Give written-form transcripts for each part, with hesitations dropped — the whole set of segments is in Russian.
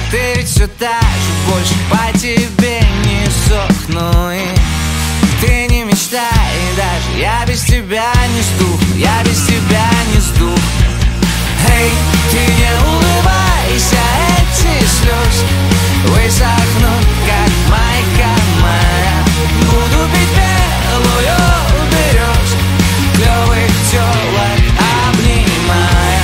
ты ведь все так же, больше по тебе не сохну. И ты не мечтай, даже я без тебя не сдохну, я без тебя не сдохну. Эй, ты не улыбайся, эти слезы высохнут, как майка моя. Буду пить белую березку, клёвых тёлок обнимая.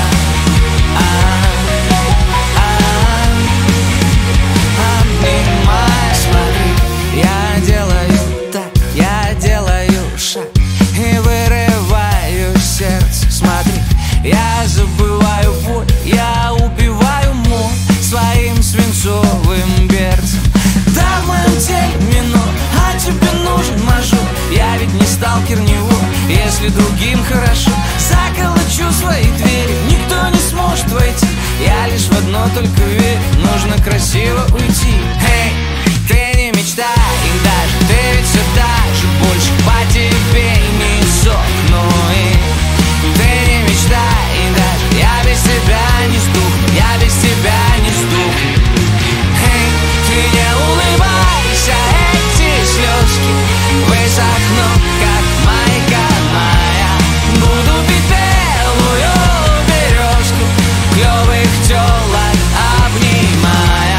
Обнимая. Смотри, я делаю так, я делаю шаг и вырываю сердце. Смотри, я забываю боль, я убиваю мой своим свинцовым берцем. Да, в моем теле минор, а тебе нужен мажор. Я ведь не сталкер, не вор, если другим хорошо. Заколочу свои двери, никто не сможет войти. Я лишь в одно только верю, нужно красиво уйти. Эй, ты не мечтай, и даже ты ведь все так же, больше по тебе не сохну. И ты не мечтай, и даже я без тебя не сдохну, я без тебя не сдохну. Эй, ты не улыбайся, эти слезки высохнут, как майка моя. Буду пить белую березку, клёвых тёлок обнимая.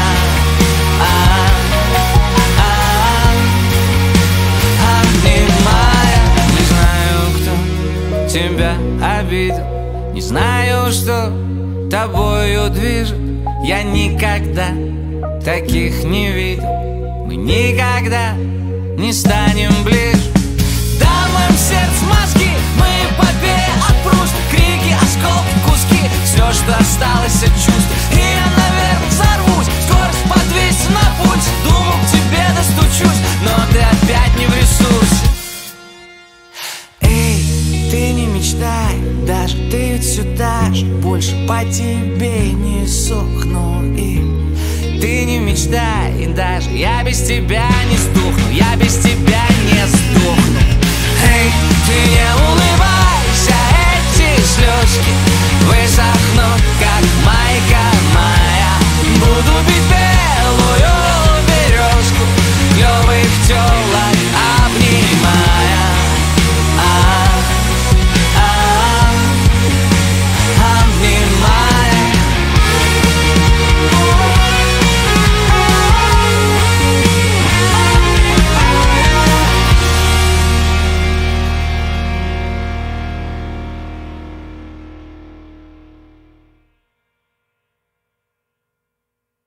Обнимая. Не знаю, кто тебя обидел, не знаю, что тобою движет. Я никогда таких не видел, мы никогда не станем ближе. Да, в моем сердце мозги, мы эпопея от Пруста. Крики, осколки, куски, все, что осталось от чувств. И я, наверное, взорвусь, скорость по 200 на пульсе. Думал, к тебе достучусь, но ты опять не в ресурсе. Эй, ты не мечтай, даже ты ведь все так же, больше по тебе не сохну. И ты не мечтай, даже я без тебя не сдохну, я без тебя не сдохну. Эй, ты не улыбайся, эти слезки высохнут.